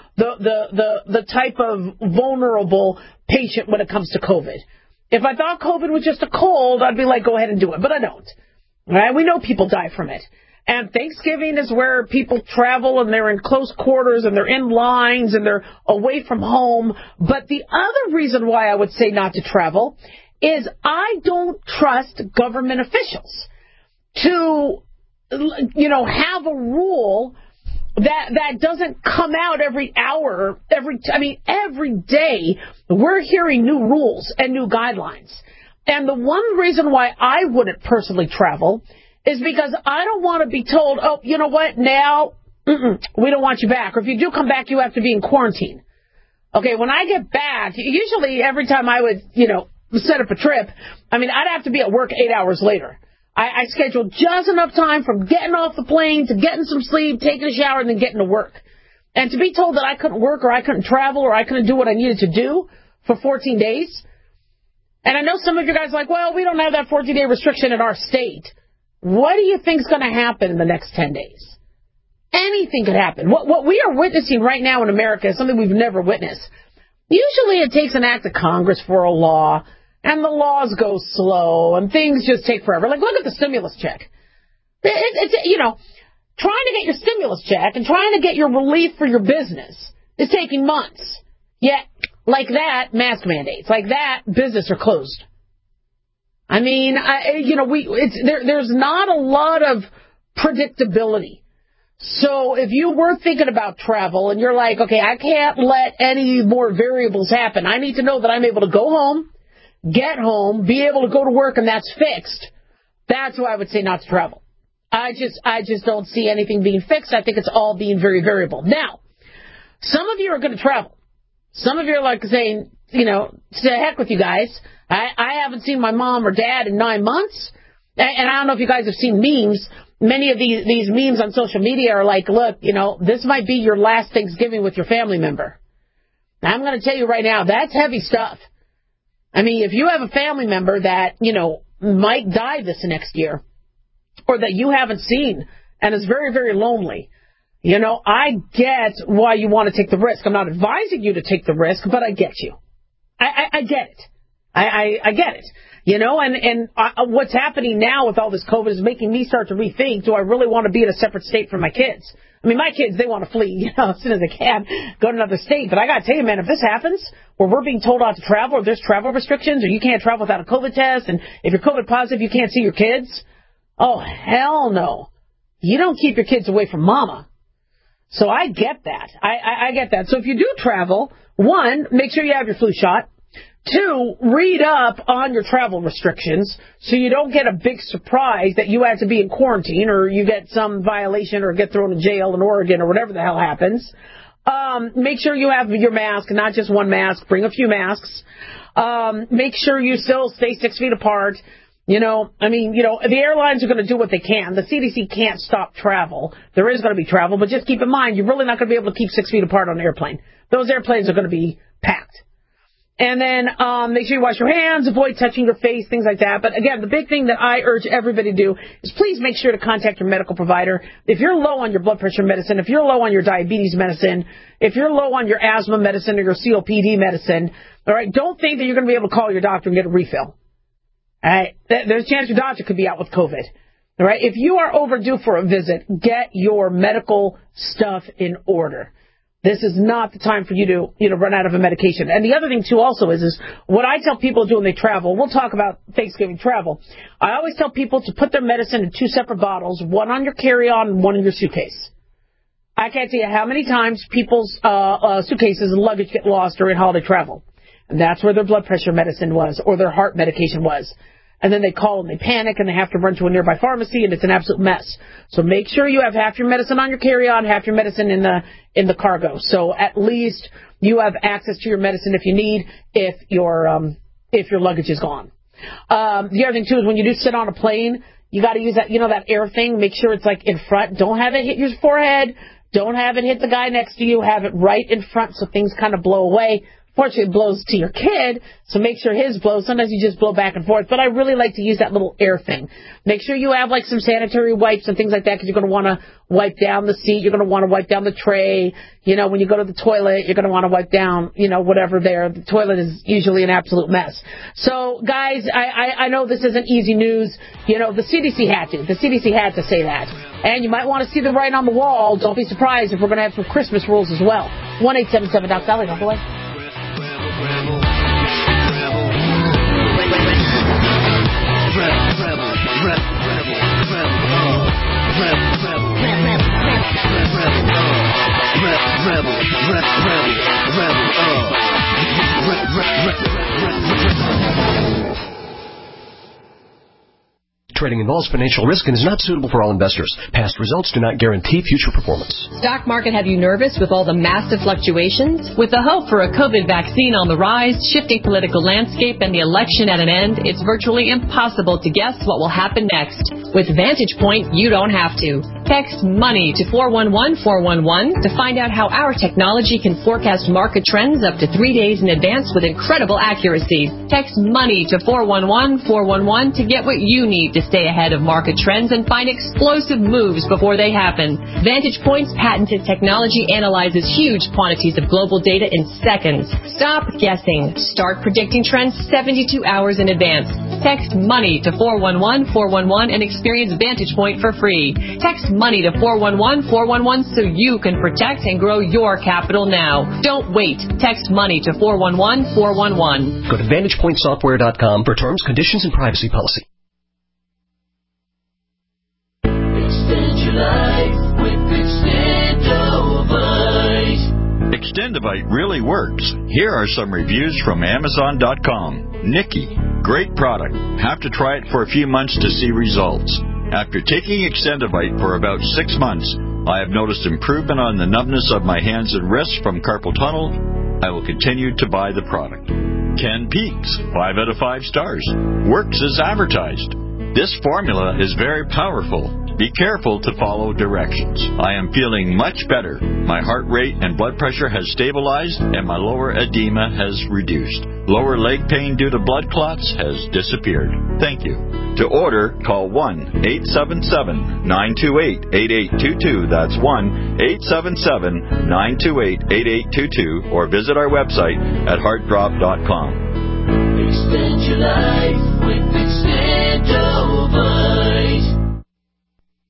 the type of vulnerable patient when it comes to COVID. If I thought COVID was just a cold, I'd be like, go ahead and do it. But I don't. All right? We know people die from it. And Thanksgiving is where people travel and they're in close quarters and they're in lines and they're away from home. But the other reason why I would say not to travel is I don't trust government officials to, have a rule that doesn't come out every hour, every day we're hearing new rules and new guidelines. And the one reason why I wouldn't personally travel is because I don't want to be told, oh, you know what, now we don't want you back. Or if you do come back, you have to be in quarantine. Okay, when I get back, usually every time I would, set up a trip, I'd have to be at work 8 hours later. I scheduled just enough time from getting off the plane to getting some sleep, taking a shower, and then getting to work. And to be told that I couldn't work or I couldn't travel or I couldn't do what I needed to do for 14 days. And I know some of you guys are like, well, we don't have that 14-day restriction in our state. What do you think is going to happen in the next 10 days? Anything could happen. What we are witnessing right now in America is something we've never witnessed. Usually it takes an act of Congress for a law, and the laws go slow, and things just take forever. Like, look at the stimulus check. It's trying to get your stimulus check and trying to get your relief for your business is taking months. Yet, like that, mask mandates. Like that, business are closed. I mean, there's not a lot of predictability. So if you were thinking about travel and you're like, okay, I can't let any more variables happen. I need to know that I'm able to go home, get home, be able to go to work, and that's fixed. That's why I would say not to travel. I just don't see anything being fixed. I think it's all being very variable. Now, some of you are going to travel. Some of you are like saying, to heck with you guys. I haven't seen my mom or dad in 9 months. And I don't know if you guys have seen memes. Many of these memes on social media are like, look, this might be your last Thanksgiving with your family member. Now, I'm going to tell you right now, that's heavy stuff. I mean, if you have a family member that, might die this next year, or that you haven't seen and is very, very lonely, I get why you want to take the risk. I'm not advising you to take the risk, but I get you. I get it. I get it. And what's happening now with all this COVID is making me start to rethink, do I really want to be in a separate state from my kids? I mean, my kids, they want to flee, as soon as they can, go to another state. But I got to tell you, man, if this happens, where we're being told not to travel, or there's travel restrictions, or you can't travel without a COVID test, and if you're COVID positive, you can't see your kids, oh, hell no. You don't keep your kids away from mama. So I get that. I get that. So if you do travel, 1, make sure you have your flu shot. 2, read up on your travel restrictions so you don't get a big surprise that you had to be in quarantine or you get some violation or get thrown in jail in Oregon or whatever the hell happens. Make sure you have your mask, not just one mask. Bring a few masks. Make sure you still stay 6 feet apart. The airlines are going to do what they can. The CDC can't stop travel. There is going to be travel, but just keep in mind, you're really not going to be able to keep 6 feet apart on an airplane. Those airplanes are going to be packed. And then make sure you wash your hands, avoid touching your face, things like that. But again, the big thing that I urge everybody to do is please make sure to contact your medical provider. If you're low on your blood pressure medicine, if you're low on your diabetes medicine, if you're low on your asthma medicine or your COPD medicine, all right, don't think that you're going to be able to call your doctor and get a refill. All right, there's a chance your doctor could be out with COVID. All right, if you are overdue for a visit, get your medical stuff in order. This is not the time for you to, run out of a medication. And the other thing, too, also is what I tell people to do when they travel. We'll talk about Thanksgiving travel. I always tell people to put their medicine in 2 separate bottles, one on your carry-on and one in your suitcase. I can't tell you how many times people's suitcases and luggage get lost during holiday travel. And that's where their blood pressure medicine was or their heart medication was. And then they call and they panic and they have to run to a nearby pharmacy and it's an absolute mess. So make sure you have half your medicine on your carry-on, half your medicine in the cargo. So at least you have access to your medicine if you need, if your luggage is gone. The other thing too is when you do sit on a plane, you got to use that, that air thing. Make sure it's like in front. Don't have it hit your forehead. Don't have it hit the guy next to you. Have it right in front so things kind of blow away. Fortunately, it blows to your kid, so make sure his blows. Sometimes you just blow back and forth, but I really like to use that little air thing. Make sure you have, some sanitary wipes and things like that, because you're going to want to wipe down the seat. You're going to want to wipe down the tray. When you go to the toilet, you're going to want to wipe down, whatever there. The toilet is usually an absolute mess. So, guys, I know this isn't easy news. The CDC had to. The CDC had to say that. And you might want to see the writing on the wall. Don't be surprised if we're going to have some Christmas rules as well. 1-877-DOC-SALLY. Don't go away. Trading involves financial risk and is not suitable for all investors. Past results do not guarantee future performance. Stock market have you nervous with all the massive fluctuations? With the hope for a COVID vaccine on the rise, shifting political landscape, and the election at an end, it's virtually impossible to guess what will happen next. With Vantage Point, you don't have to. Text MONEY to 411-411 to find out how our technology can forecast market trends up to 3 days in advance with incredible accuracy. Text MONEY to 411-411 to get what you need to stay ahead of market trends and find explosive moves before they happen. Vantage Point's patented technology analyzes huge quantities of global data in seconds. Stop guessing. Start predicting trends 72 hours in advance. Text MONEY to 411-411 and experience Vantage Point for free. Text MONEY to 411-411 so you can protect and grow your capital now. Don't wait. Text MONEY to 411-411. Go to VantagePointSoftware.com for terms, conditions, and privacy policy. Extend your life with Extendovite. Extendovite really works. Here are some reviews from Amazon.com. Nikki, great product. Have to try it for a few months to see results. After taking Extendovite for about 6 months, I have noticed improvement on the numbness of my hands and wrists from carpal tunnel. I will continue to buy the product. Ken Peaks, 5 out of 5 stars. Works as advertised. This formula is very powerful. Be careful to follow directions. I am feeling much better. My heart rate and blood pressure has stabilized, and my lower edema has reduced. Lower leg pain due to blood clots has disappeared. Thank you. To order, call 1-877-928-8822. That's 1-877-928-8822. Or visit our website at heartdrop.com. Extend your life with Extendovite.